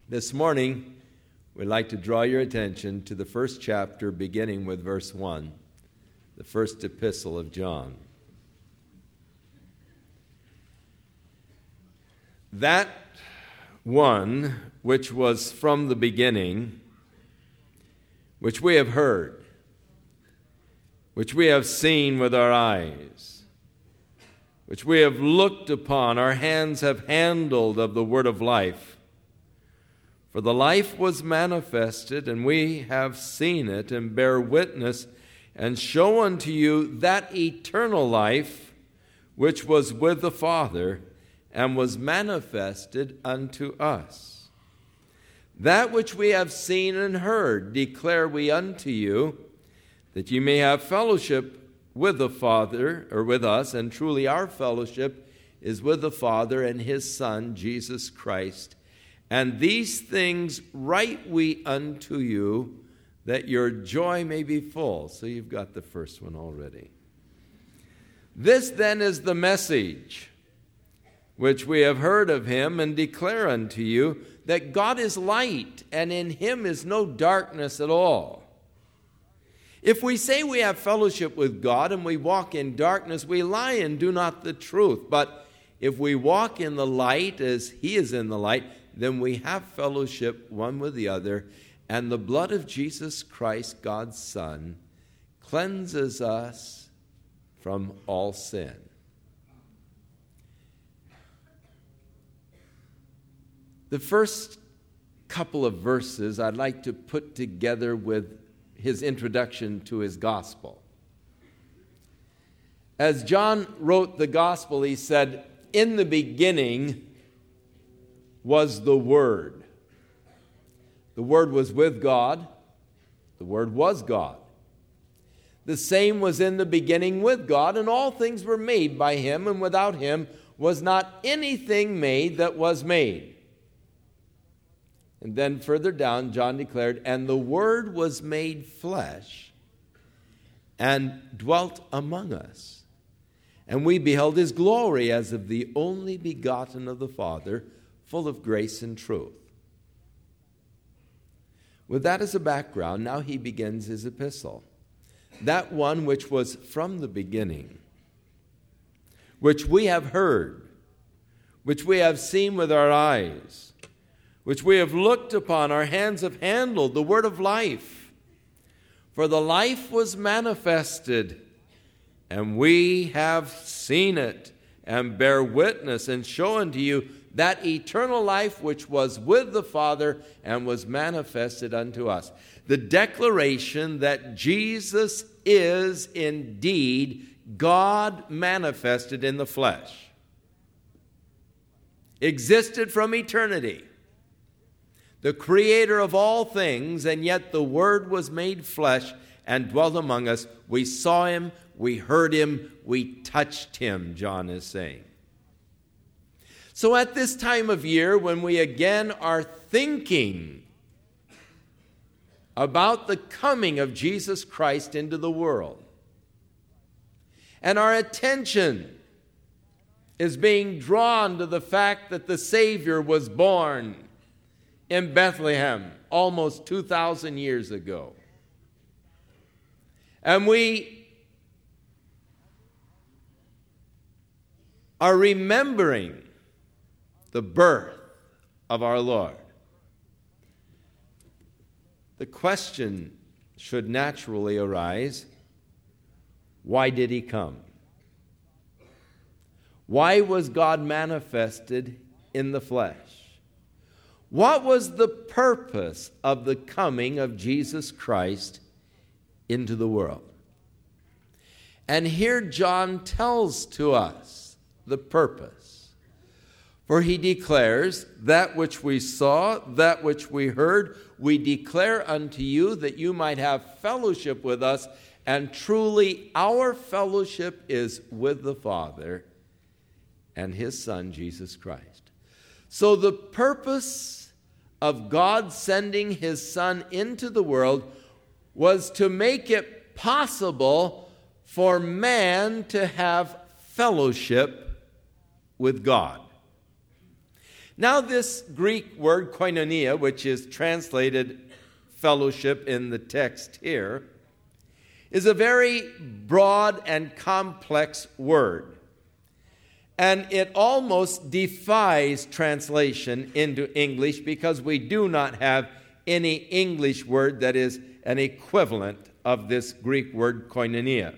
This morning, we'd like to draw your attention to the first chapter, beginning with verse 1, the first epistle of John. That one which was from the beginning, which we have heard, which we have seen with our eyes, which we have looked upon, our hands have handled of the word of life. For the life was manifested, and we have seen it, and bear witness, and show unto you that eternal life which was with the Father, and was manifested unto us. That which we have seen and heard declare we unto you, that ye may have fellowship with the Father, or with us, and truly our fellowship is with the Father and his Son, Jesus Christ. And these things write we unto you, that your joy may be full. So you've got the first one already. This then is the message which we have heard of him, and declare unto you, that God is light, and in him is no darkness at all. If we say we have fellowship with God, and we walk in darkness, we lie and do not the truth. But if we walk in the light as he is in the light, then we have fellowship one with the other, and the blood of Jesus Christ, God's Son, cleanses us from all sin. The first couple of verses I'd like to put together with his introduction to his gospel. As John wrote the gospel, he said, "In the beginning was the Word. The Word was with God. The Word was God. The same was in the beginning with God, and all things were made by him, and without him was not anything made that was made." And then further down, John declared, "And the Word was made flesh and dwelt among us. And we beheld his glory as of the only begotten of the Father, full of grace and truth." With that as a background, now he begins his epistle. That one which was from the beginning, which we have heard, which we have seen with our eyes, which we have looked upon, our hands have handled, the word of life. For the life was manifested, and we have seen it, and bear witness, and show unto you that eternal life which was with the Father and was manifested unto us. The declaration that Jesus is indeed God manifested in the flesh. Existed from eternity. The creator of all things, and yet the Word was made flesh and dwelt among us. We saw him, we heard him, we touched him, John is saying. So at this time of year, when we again are thinking about the coming of Jesus Christ into the world, and our attention is being drawn to the fact that the Savior was born in Bethlehem almost 2,000 years ago, and we are remembering the birth of our Lord, the question should naturally arise, why did he come? Why was God manifested in the flesh? What was the purpose of the coming of Jesus Christ into the world? And here John tells to us the purpose. For he declares, "That which we saw, that which we heard, we declare unto you, that you might have fellowship with us, and truly our fellowship is with the Father and his Son, Jesus Christ." So the purpose of God sending his Son into the world was to make it possible for man to have fellowship with God. Now, this Greek word koinonia, which is translated fellowship in the text here, is a very broad and complex word. And it almost defies translation into English because we do not have any English word that is an equivalent of this Greek word koinonia.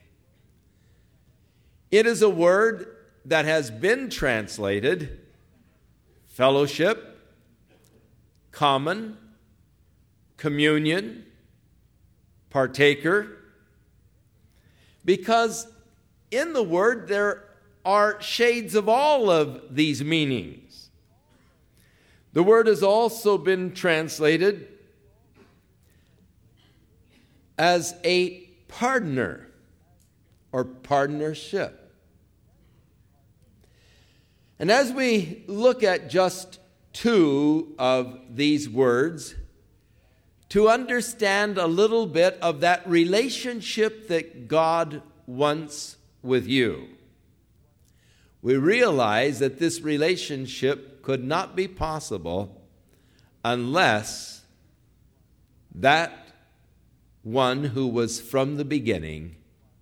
It is a word that has been translated fellowship, common, communion, partaker, because in the word there are shades of all of these meanings. The word has also been translated as a partner or partnership. And as we look at just two of these words, to understand a little bit of that relationship that God wants with you, we realize that this relationship could not be possible unless that one who was from the beginning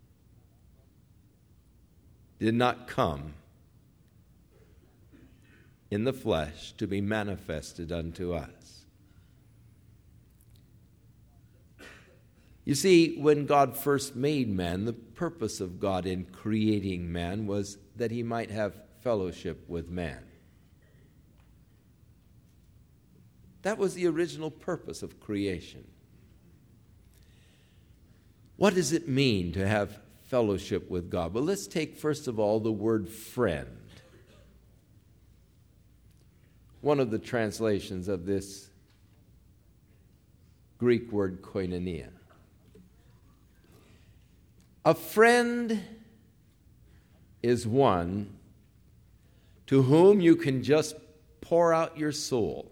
did not come in the flesh to be manifested unto us. You see, when God first made man, the purpose of God in creating man was that he might have fellowship with man. That was the original purpose of creation. What does it mean to have fellowship with God? Well, let's take first of all the word friend. One of the translations of this Greek word koinonia. A friend is one to whom you can just pour out your soul.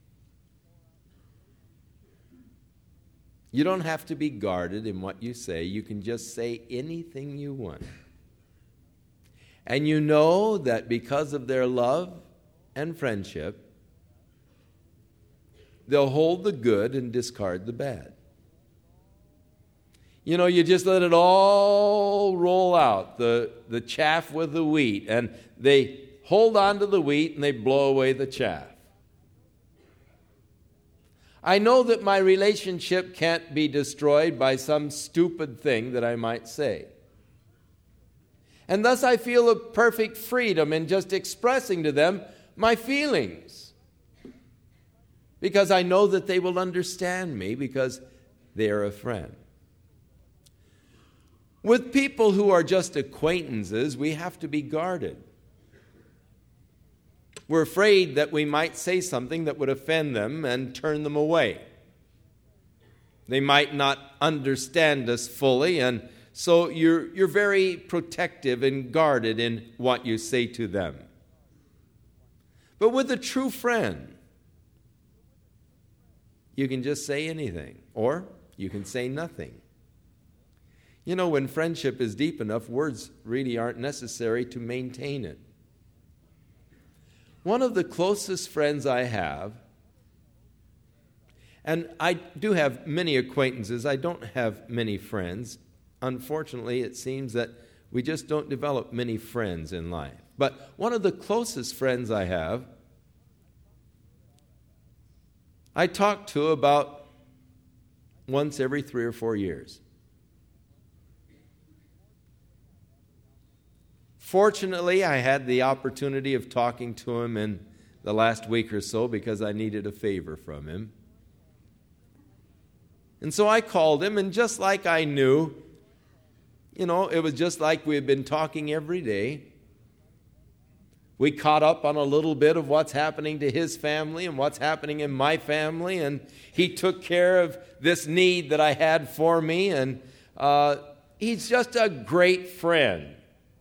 You don't have to be guarded in what you say. You can just say anything you want. And you know that because of their love and friendship, they'll hold the good and discard the bad. You know, you just let it all roll out, the chaff with the wheat, and they hold on to the wheat and they blow away the chaff. I know that my relationship can't be destroyed by some stupid thing that I might say. And thus I feel a perfect freedom in just expressing to them my feelings, because I know that they will understand me because they are a friend. With people who are just acquaintances, we have to be guarded. We're afraid that we might say something that would offend them and turn them away. They might not understand us fully, and so you're very protective and guarded in what you say to them. But with a true friend, you can just say anything, or you can say nothing. You know, when friendship is deep enough, words really aren't necessary to maintain it. One of the closest friends I have, and I do have many acquaintances, I don't have many friends. Unfortunately, it seems that we just don't develop many friends in life. But one of the closest friends I have, I talk to about once every 3 or 4 years. Fortunately, I had the opportunity of talking to him in the last week or so because I needed a favor from him. And so I called him, and just like I knew, you know, it was just like we had been talking every day. We caught up on a little bit of what's happening to his family and what's happening in my family, and he took care of this need that I had for me, and he's just a great friend.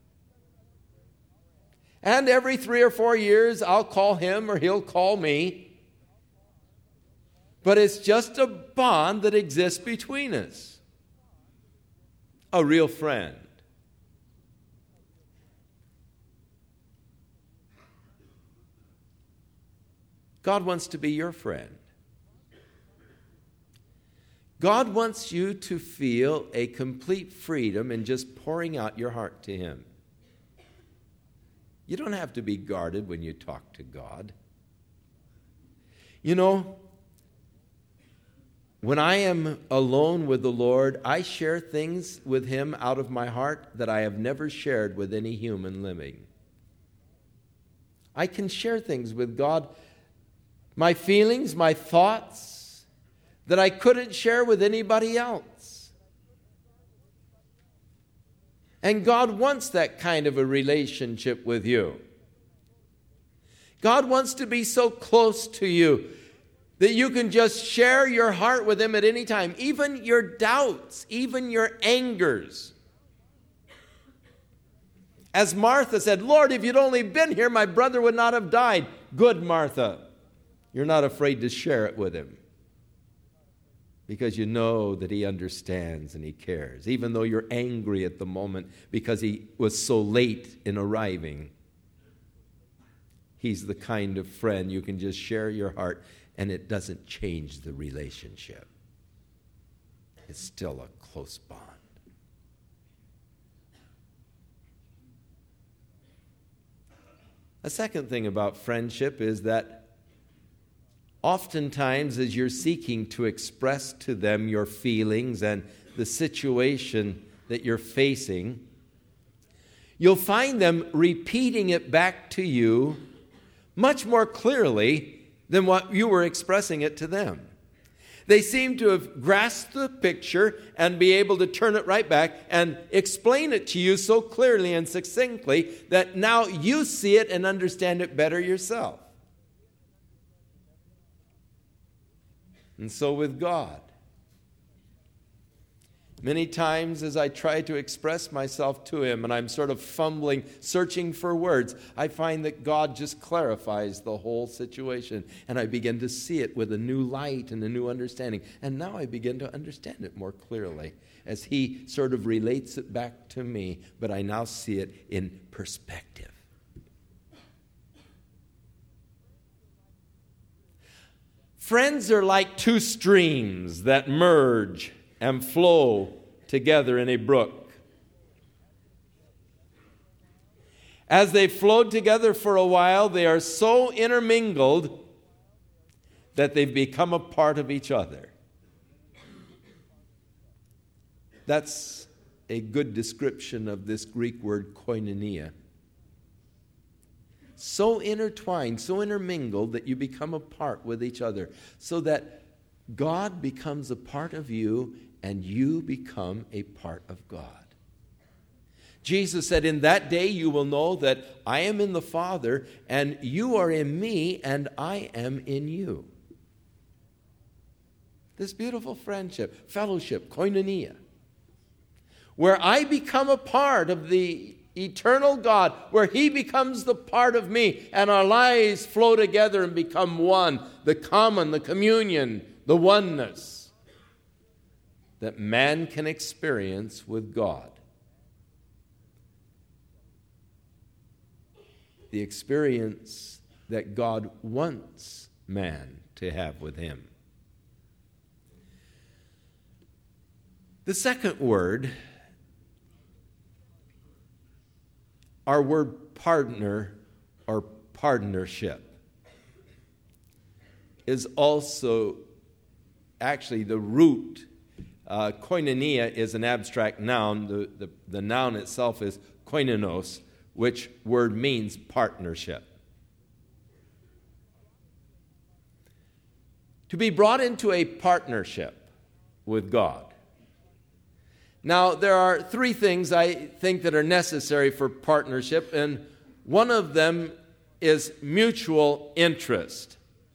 And every 3 or 4 years, I'll call him or he'll call me. But it's just a bond that exists between us. A real friend. God wants to be your friend. God wants you to feel a complete freedom in just pouring out your heart to Him. You don't have to be guarded when you talk to God. You know, when I am alone with the Lord, I share things with Him out of my heart that I have never shared with any human living. I can share things with God, my feelings, my thoughts, that I couldn't share with anybody else. And God wants that kind of a relationship with you. God wants to be so close to you that you can just share your heart with Him at any time, even your doubts, even your angers. As Martha said, Lord, if you'd only been here, my brother would not have died. Good, Martha. You're not afraid to share it with Him, because you know that He understands and He cares, even though you're angry at the moment because He was so late in arriving. He's the kind of friend you can just share your heart, and it doesn't change the relationship. It's still a close bond. A second thing about friendship is that oftentimes, as you're seeking to express to them your feelings and the situation that you're facing, you'll find them repeating it back to you much more clearly than what you were expressing it to them. They seem to have grasped the picture and be able to turn it right back and explain it to you so clearly and succinctly that now you see it and understand it better yourself. And so with God, many times as I try to express myself to Him and I'm sort of fumbling, searching for words, I find that God just clarifies the whole situation, and I begin to see it with a new light and a new understanding. And now I begin to understand it more clearly as He sort of relates it back to me, but I now see it in perspective. Friends are like two streams that merge and flow together in a brook. As they flowed together for a while, they are so intermingled that they've become a part of each other. That's a good description of this Greek word koinonia. So intertwined, so intermingled that you become a part with each other, so that God becomes a part of you and you become a part of God. Jesus said, in that day you will know that I am in the Father, and you are in me, and I am in you. This beautiful friendship, fellowship, koinonia, where I become a part of the eternal God, where He becomes the part of me, and our lives flow together and become one, the common, the communion, the oneness that man can experience with God. The experience that God wants man to have with Him. The second word, our word partner or partnership, is also actually the root. Koinonia is an abstract noun. The noun itself is koinonos, which word means partnership. To be brought into a partnership with God. Now, there are three things I think that are necessary for partnership, and one of them is mutual interest.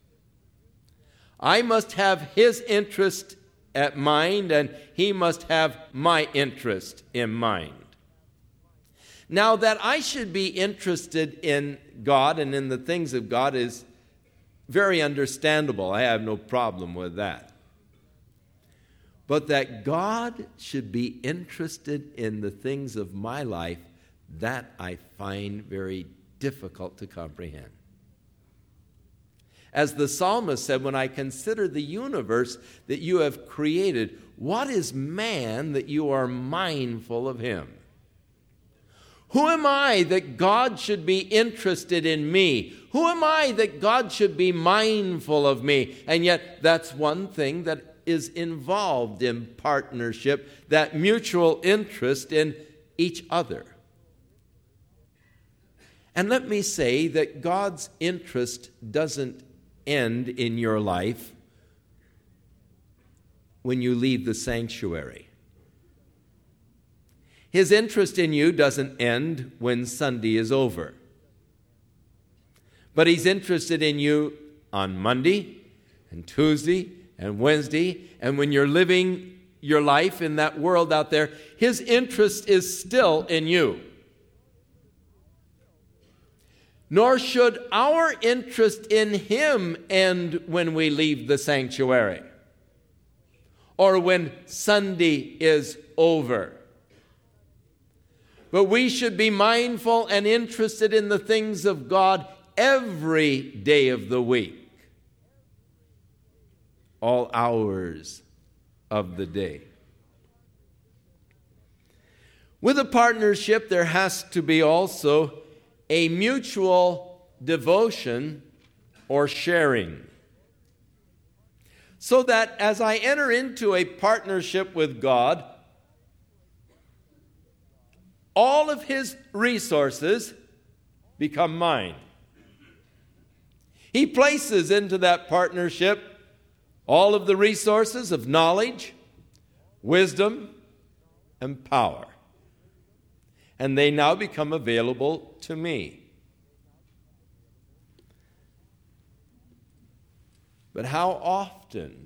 I must have His interest at mind, and He must have my interest in mind. Now, that I should be interested in God and in the things of God is very understandable. I have no problem with that. But that God should be interested in the things of my life, that I find very difficult to comprehend. As the psalmist said, when I consider the universe that you have created, what is man that you are mindful of him? Who am I that God should be interested in me? Who am I that God should be mindful of me? And yet that's one thing that is involved in partnership, that mutual interest in each other. And let me say that God's interest doesn't end in your life when you leave the sanctuary. His interest in you doesn't end when Sunday is over. But he's interested in you on Monday and Tuesday and Wednesday, and when you're living your life in that world out there, his interest is still in you. Nor should our interest in him end when we leave the sanctuary or when Sunday is over. But we should be mindful and interested in the things of God every day of the week, all hours of the day. With a partnership, there has to be also a mutual devotion or sharing. So that as I enter into a partnership with God, all of his resources become mine. He places into that partnership all of the resources of knowledge, wisdom, and power. And they now become available to me. But how often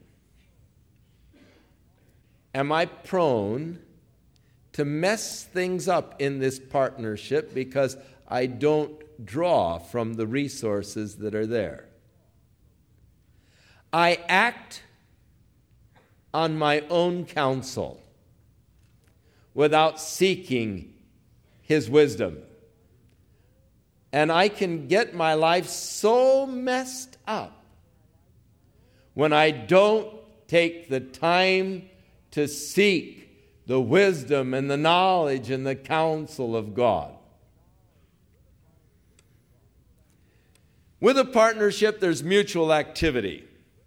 am I prone to mess things up in this partnership because I don't draw from the resources that are there? I act on my own counsel without seeking his wisdom. And I can get my life so messed up when I don't take the time to seek the wisdom and the knowledge and the counsel of God. With a partnership, there's mutual activity.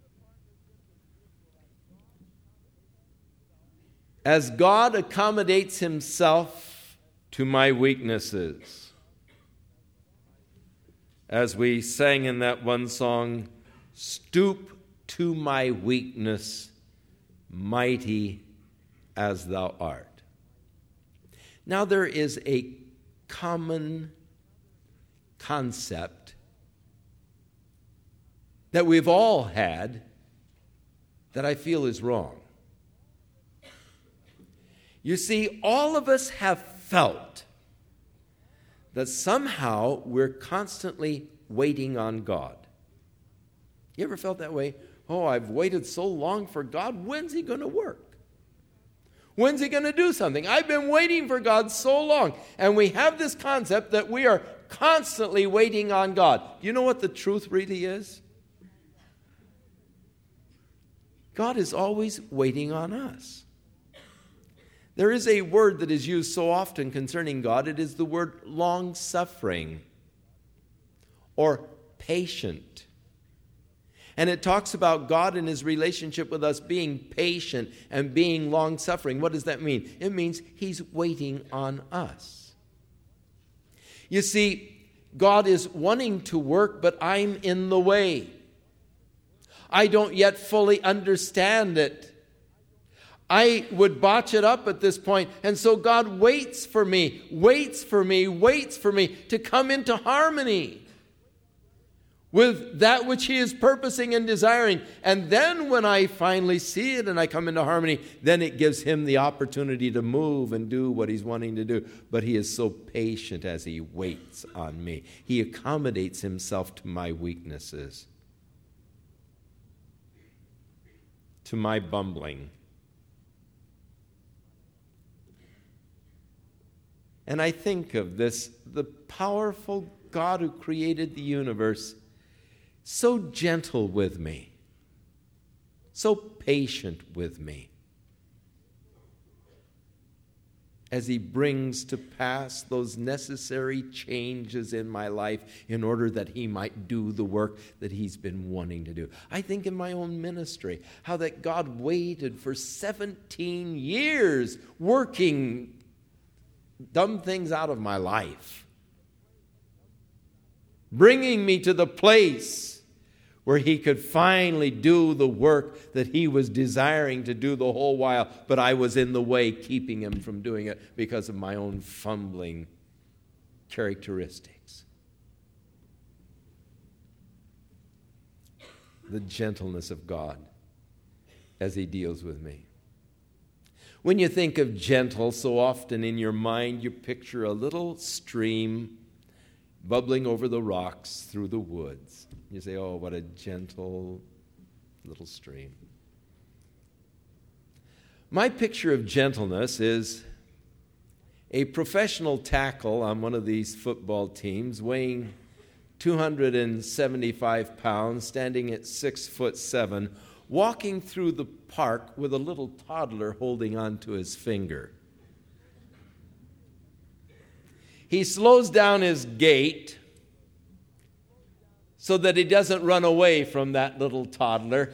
As God accommodates himself to my weaknesses, as we sang in that one song, stoop to my weakness, mighty as thou art. Now there is a common concept that we've all had that I feel is wrong. You see, all of us have felt that somehow we're constantly waiting on God. You ever felt that way? Oh, I've waited so long for God. When's he going to work? When's he going to do something? I've been waiting for God so long. And we have this concept that we are constantly waiting on God. You know what the truth really is? God is always waiting on us. There is a word that is used so often concerning God. It is the word long-suffering or patient. And it talks about God and his relationship with us being patient and being long-suffering. What does that mean? It means he's waiting on us. You see, God is wanting to work, but I'm in the way. I don't yet fully understand it. I would botch it up at this point. And so God waits for me to come into harmony with that which he is purposing and desiring. And then when I finally see it and I come into harmony, then it gives him the opportunity to move and do what he's wanting to do. But he is so patient as he waits on me. He accommodates himself to my weaknesses, to my bumbling. And I think of this, the powerful God who created the universe so gentle with me, so patient with me, as He brings to pass those necessary changes in my life in order that He might do the work that He's been wanting to do. I think in my own ministry, how that God waited for 17 years working dumb things out of my life, bringing me to the place where He could finally do the work that He was desiring to do the whole while, but I was in the way, keeping Him from doing it because of my own fumbling characteristics. The gentleness of God as He deals with me. When you think of gentle, so often in your mind you picture a little stream bubbling over the rocks through the woods. You say, oh, what a gentle little stream. My picture of gentleness is a professional tackle on one of these football teams weighing 275 pounds, standing at 6'7", walking through the park with a little toddler holding onto his finger. He slows down his gait so that he doesn't run away from that little toddler.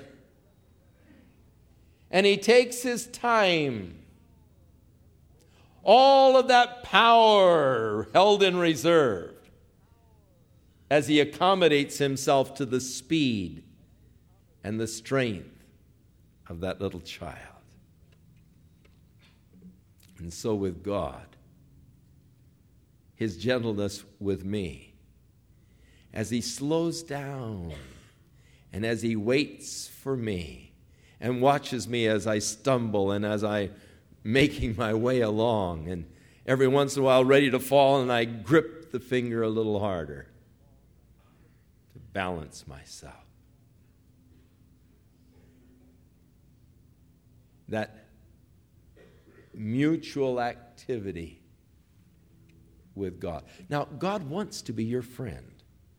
And he takes his time. All of that power held in reserve as he accommodates himself to the speed and the strength of that little child. And so with God, His gentleness with me, as He slows down and as He waits for me and watches me as I stumble and as I'm making my way along, and every once in a while ready to fall, and I grip the finger a little harder to balance myself. That mutual activity with God. Now, God wants to be your friend.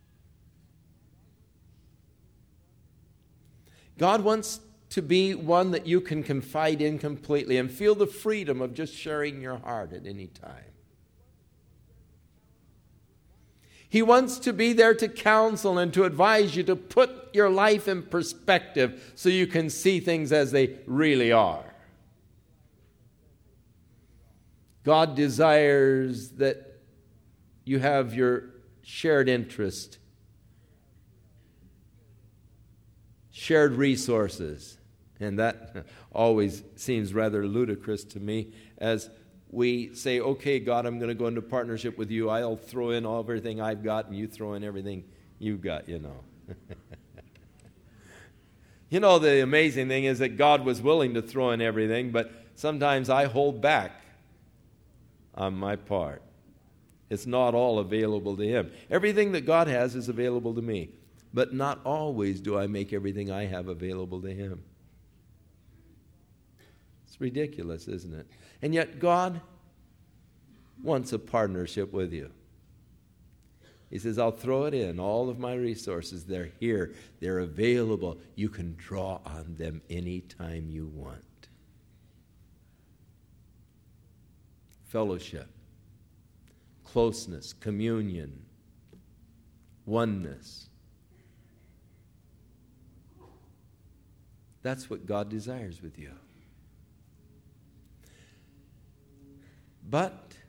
God wants to be one that you can confide in completely and feel the freedom of just sharing your heart at any time. He wants to be there to counsel and to advise you to put your life in perspective so you can see things as they really are. God desires that you have your shared interest, shared resources. And that always seems rather ludicrous to me as we say, okay, God, I'm going to go into partnership with you. I'll throw in everything I've got and you throw in everything you've got, you know. You know, the amazing thing is that God was willing to throw in everything, but sometimes I hold back on my part. It's not all available to Him. Everything that God has is available to me, but not always do I make everything I have available to Him. It's ridiculous, isn't it? And yet God wants a partnership with you. He says, I'll throw it in. All of my resources, they're here. They're available. You can draw on them anytime you want. Fellowship, closeness, communion, oneness. That's what God desires with you. But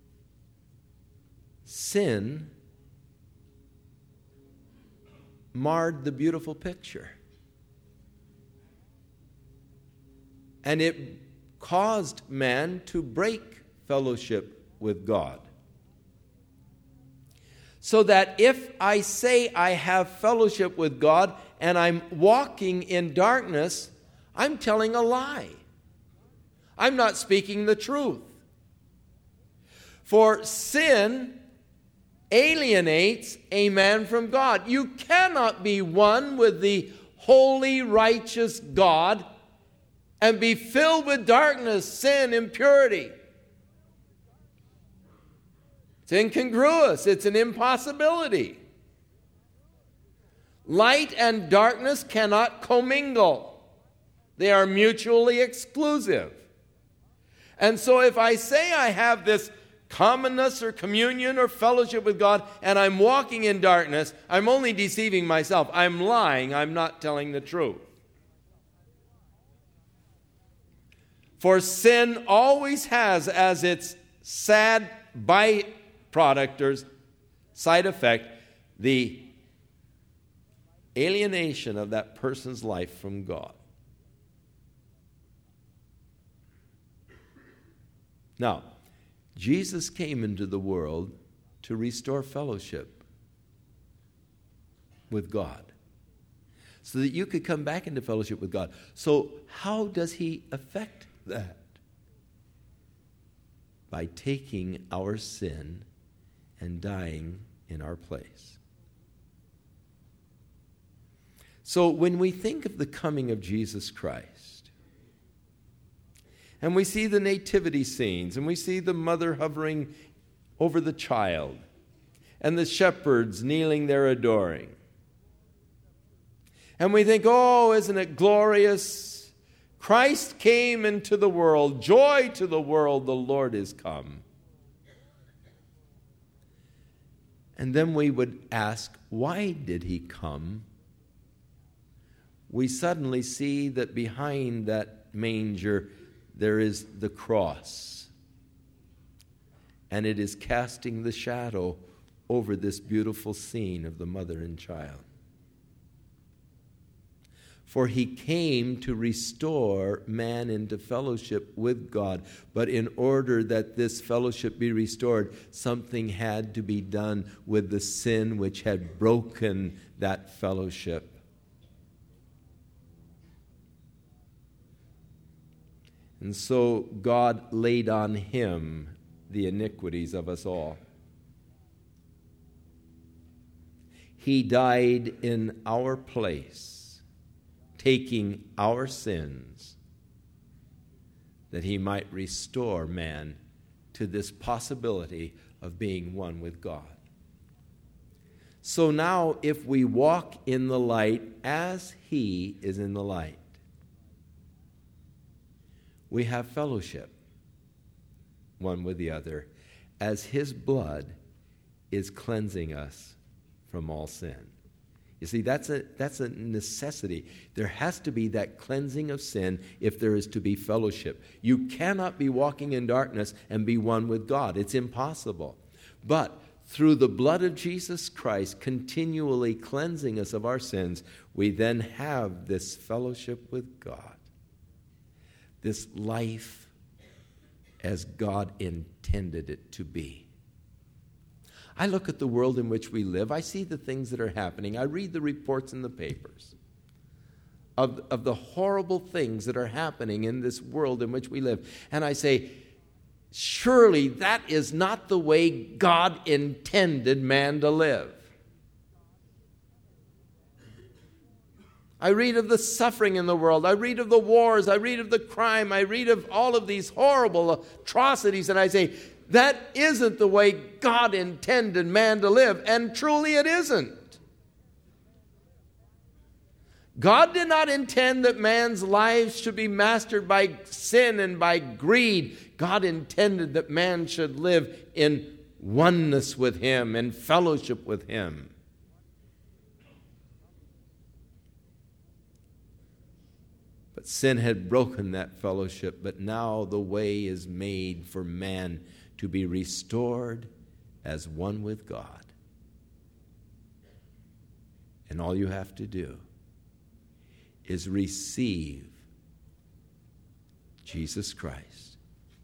sin marred the beautiful picture. And it caused man to break fellowship with God. So that if I say I have fellowship with God and I'm walking in darkness, I'm telling a lie. I'm not speaking the truth. For sin alienates a man from God. You cannot be one with the holy, righteous God and be filled with darkness, sin, impurity. It's incongruous. It's an impossibility. Light and darkness cannot commingle. They are mutually exclusive. And so if I say I have this commonness or communion or fellowship with God and I'm walking in darkness, I'm only deceiving myself. I'm lying. I'm not telling the truth. For sin always has as its sad byproduct or side effect the alienation of that person's life from God. Now, Jesus came into the world to restore fellowship with God so that you could come back into fellowship with God. So how does he affect that? By taking our sin and dying in our place. So when we think of the coming of Jesus Christ, and we see the nativity scenes, and we see the mother hovering over the child, and the shepherds kneeling there adoring, and we think, oh, isn't it glorious? Christ came into the world. Joy to the world, the Lord is come. And then we would ask, why did he come? We suddenly see that behind that manger there is the cross. And it is casting the shadow over this beautiful scene of the mother and child. For he came to restore man into fellowship with God. But in order that this fellowship be restored, something had to be done with the sin which had broken that fellowship. And so God laid on him the iniquities of us all. He died in our place, taking our sins, that he might restore man to this possibility of being one with God. So now, if we walk in the light as he is in the light, we have fellowship one with the other, as his blood is cleansing us from all sin. You see, that's a necessity. There has to be that cleansing of sin if there is to be fellowship. You cannot be walking in darkness and be one with God. It's impossible. But through the blood of Jesus Christ continually cleansing us of our sins, we then have this fellowship with God. This life as God intended it to be. I look at the world in which we live. I see the things that are happening. I read the reports in the papers of the horrible things that are happening in this world in which we live. And I say, surely that is not the way God intended man to live. I read of the suffering in the world. I read of the wars. I read of the crime. I read of all of these horrible atrocities. And I say, that isn't the way God intended man to live. And truly it isn't. God did not intend that man's lives should be mastered by sin and by greed. God intended that man should live in oneness with him and fellowship with him. But sin had broken that fellowship, but now the way is made for man to be restored as one with God. And all you have to do is receive Jesus Christ,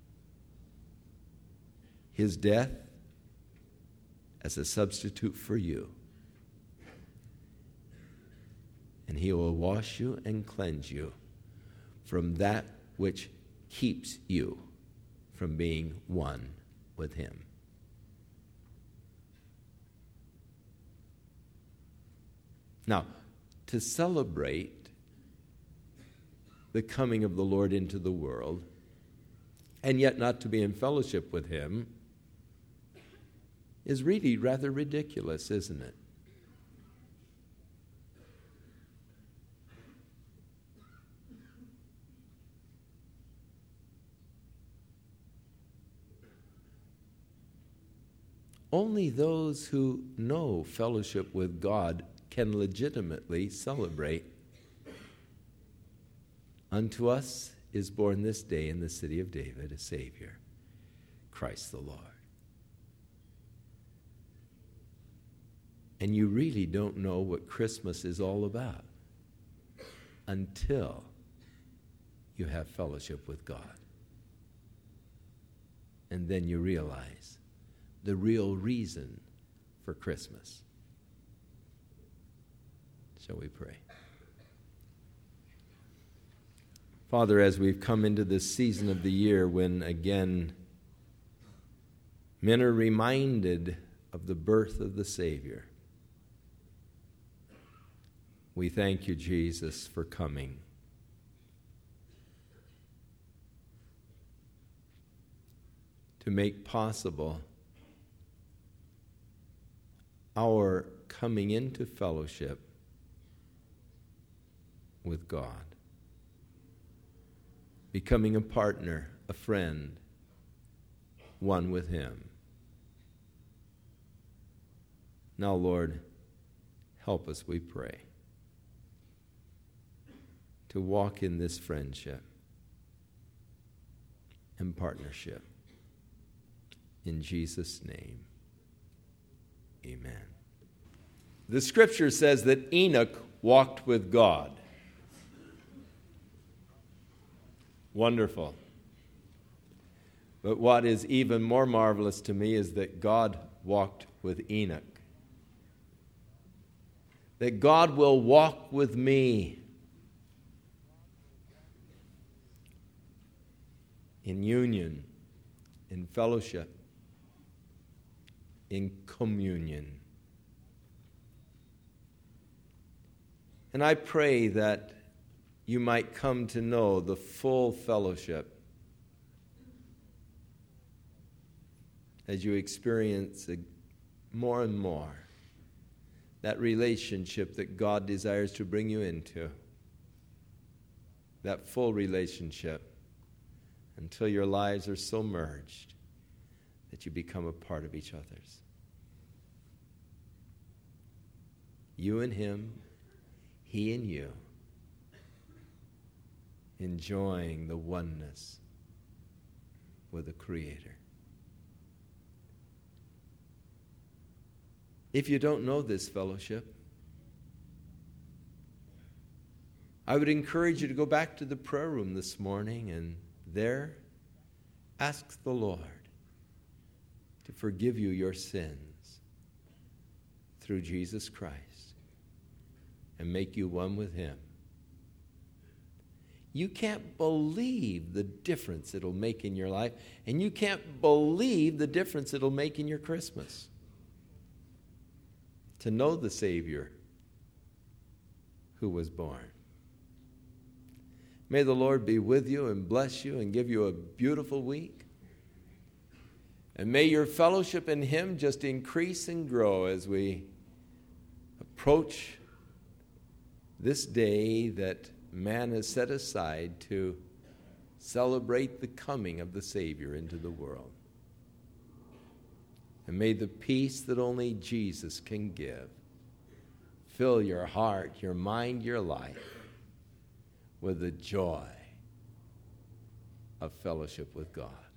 his death as a substitute for you, and he will wash you and cleanse you from that which keeps you from being one with him. Now, to celebrate the coming of the Lord into the world, and yet not to be in fellowship with him, is really rather ridiculous, isn't it? only those who know fellowship with God can legitimately celebrate. Unto us is born this day in the city of David a Savior, Christ the Lord. And you really don't know what Christmas is all about until you have fellowship with God. And then you realize the real reason for Christmas. Shall we pray? Father, as we've come into this season of the year when again men are reminded of the birth of the Savior, we thank you, Jesus, for coming. To make possible our coming into fellowship with God, becoming a partner, a friend, one with Him. Now, Lord, help us, we pray, to walk in this friendship and partnership. In Jesus' name, amen. The scripture says that Enoch walked with God. Wonderful. But what is even more marvelous to me is that God walked with Enoch. That God will walk with me in union, in fellowship, in communion. And I pray that you might come to know the full fellowship as you experience more and more that relationship that God desires to bring you into, that full relationship, until your lives are so merged that you become a part of each other's. You and Him, He and you, enjoying the oneness with the Creator. If you don't know this fellowship, I would encourage you to go back to the prayer room this morning and there ask the Lord to forgive you your sins through Jesus Christ and make you one with Him. You can't believe the difference it'll make in your life, and you can't believe the difference it'll make in your Christmas. To know the Savior who was born. May the Lord be with you and bless you and give you a beautiful week. And may your fellowship in Him just increase and grow as we approach this day that man has set aside to celebrate the coming of the Savior into the world. And may the peace that only Jesus can give fill your heart, your mind, your life with the joy of fellowship with God.